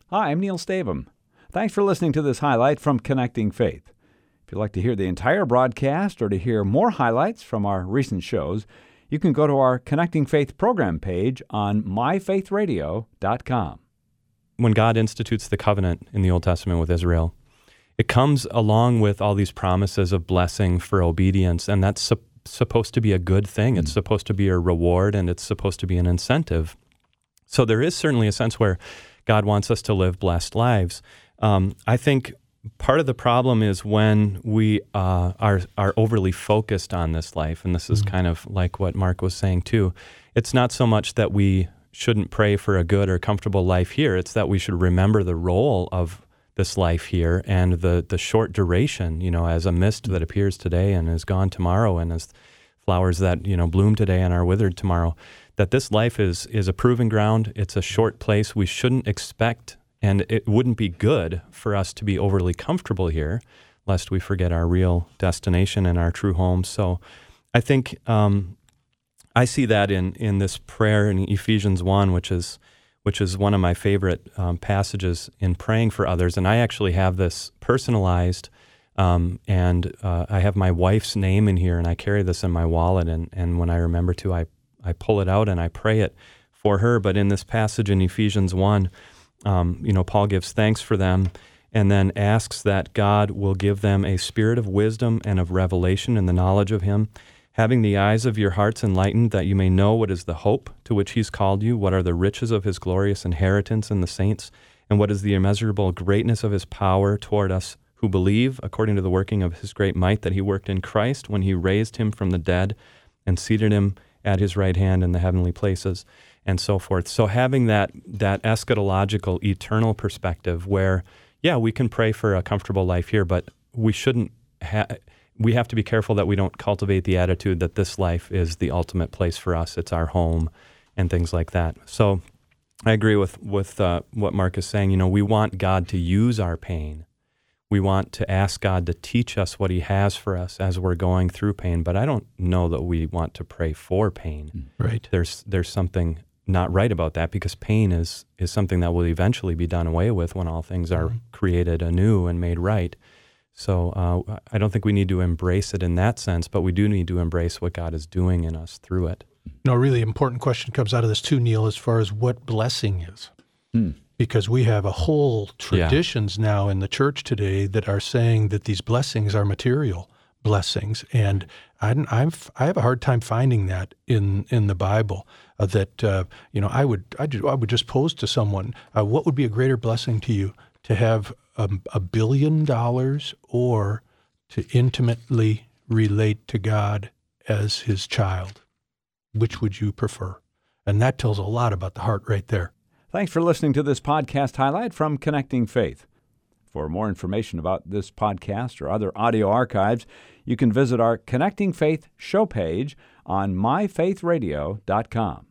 Hi, I'm Neil Stavum. Thanks for listening to this highlight from Connecting Faith. If you'd like to hear the entire broadcast or to hear more highlights from our recent shows, you can go to our Connecting Faith program page on myfaithradio.com. When God institutes the covenant in the Old Testament with Israel, it comes along with all these promises of blessing for obedience, and that's supposed to be a good thing. It's supposed to be a reward, and it's supposed to be an incentive. So there is certainly a sense where God wants us to live blessed lives. I think part of the problem is when we are overly focused on this life, and this is kind of like what Mark was saying too. It's not so much that we shouldn't pray for a good or comfortable life here. It's that we should remember the role of this life here and the short duration, as a mist that appears today and is gone tomorrow, and as flowers that, bloom today and are withered tomorrow, that this life is a proving ground. It's a short place. We shouldn't expect, and it wouldn't be good for us to be overly comfortable here, lest we forget our real destination and our true home. So I think I see that in this prayer in Ephesians 1, which is one of my favorite passages in praying for others. And I actually have this personalized, and I have my wife's name in here, and I carry this in my wallet. And when I remember to, I pull it out and I pray it for her. But in this passage in Ephesians 1, Paul gives thanks for them and then asks that God will give them a spirit of wisdom and of revelation in the knowledge of Him, having the eyes of your hearts enlightened, that you may know what is the hope to which He's called you, what are the riches of His glorious inheritance in the saints, and what is the immeasurable greatness of His power toward us who believe, according to the working of His great might that He worked in Christ when He raised Him from the dead and seated Him at His right hand in the heavenly places, and so forth. So having that eschatological, eternal perspective where, we can pray for a comfortable life here, but we shouldn't we have to be careful that we don't cultivate the attitude that this life is the ultimate place for us. It's our home and things like that. So I agree with what Mark is saying. We want God to use our pain. We want to ask God to teach us what He has for us as we're going through pain, but I don't know that we want to pray for pain. Right. There's something not right about that, because pain is something that will eventually be done away with when all things are created anew and made right. So I don't think we need to embrace it in that sense, but we do need to embrace what God is doing in us through it. No, a really important question comes out of this too, Neil, as far as what blessing is. Because we have a whole traditions now in the church today that are saying that these blessings are material blessings, and I have a hard time finding that in the Bible. I would just pose to someone, what would be a greater blessing to you, to have $1 billion or to intimately relate to God as His child? Which would you prefer? And that tells a lot about the heart right there. Thanks for listening to this podcast highlight from Connecting Faith. For more information about this podcast or other audio archives, you can visit our Connecting Faith show page on myfaithradio.com.